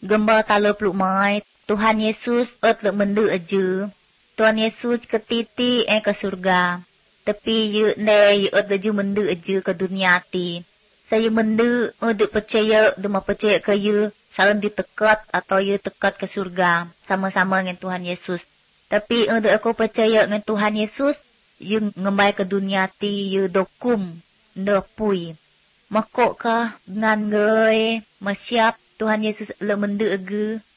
Gembal kalau peluk mai, Tuhan Yesus le mendu aja. Tuhan Yesus ketiti ke surga. Tapi ye ne ye leju mendu aja ke dunia ti. Saya mendu untuk percaya, dema percaya ke ye saling ditekat atau ye tekat ke surga sama-sama dengan Tuhan Yesus. Tapi untuk aku percaya dengan Tuhan Yesus, ye ngembai ke dunia ti ye dokum, ndopui. Makok kah dengan gay, masyap Tuhan Yesus le mendu aja.